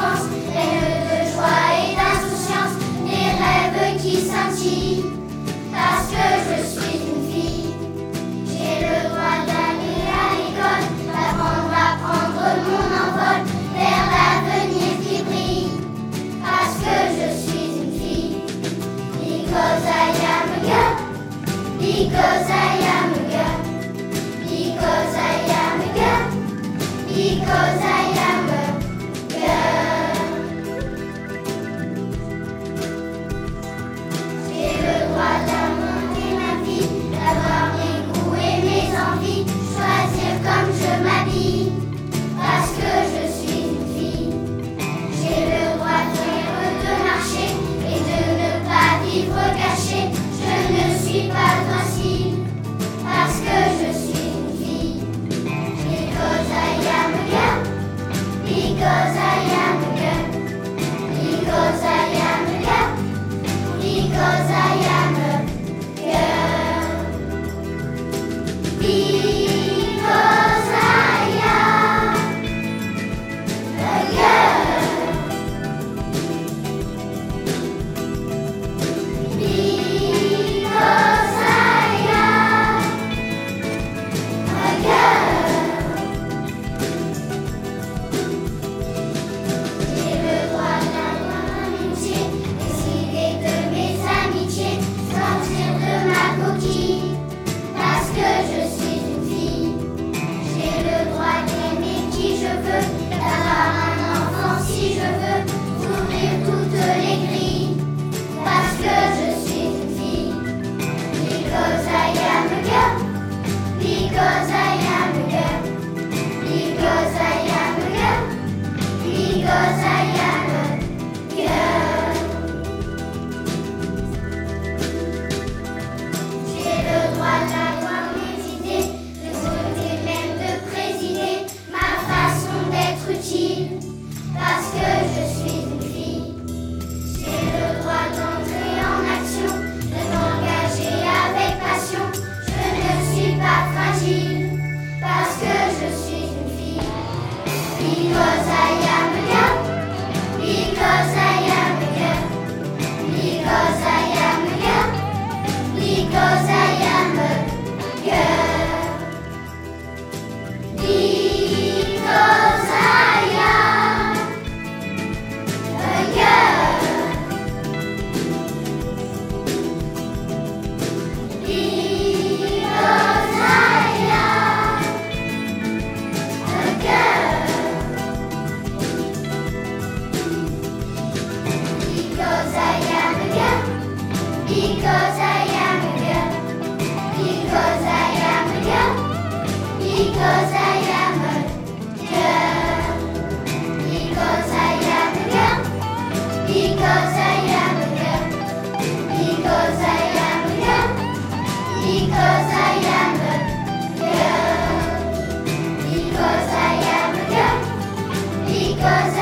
enfance, pleine de joie et d'insouciance, des rêves qui scintillent, parce que je suis une fille. J'ai le droit d'aller à l'école, d'apprendre à prendre mon envol vers l'avenir qui brille, parce que je suis une fille. Because I am a girl, because I am a girl, because I am a girl, because I am a girl. J'ai le droit d'inventer ma vie, d'avoir mes goûts et mes envies, choisir comme je m'habille, parce que je suis une fille. J'ai le droit de marcher et de ne pas vivre caché. Je ne suis pas docile, parce que je suis une fille. Because I am a girl, because I am a girl, because I am a girl, because I am a girl. Because I am a girl. Because I am a girl. J'ai le droit d'avoir un métier, décider de mes amitiés, sortir de ma coquille, parce que je suis une fille. J'ai le droit d'aimer qui je veux, d'avoir un enfant si je veux, d'ouvrir toutes les grilles, parce que je suis une fille. Because I am a girl, because I am a girl, because I am a girl, because I am a girl. J'ai le droit d'avoir mes idées, de voter, même de présider ma façon d'être utile, parce que je suis une fille. J'ai le droit d'entrer en action, de m'engager avec passion. Je ne suis pas fragile, parce que je suis une fille. Because I am a girl, because I am a girl, because I am a girl, because I am a girl. Because I am a girl. Because I am a girl. Because I am a girl. Because I am a girl. Because I am a girl. Because I am a girl. Because I am a girl. Because I am a girl. Because I am a girl. Because I am a girl. Because I am a girl. Because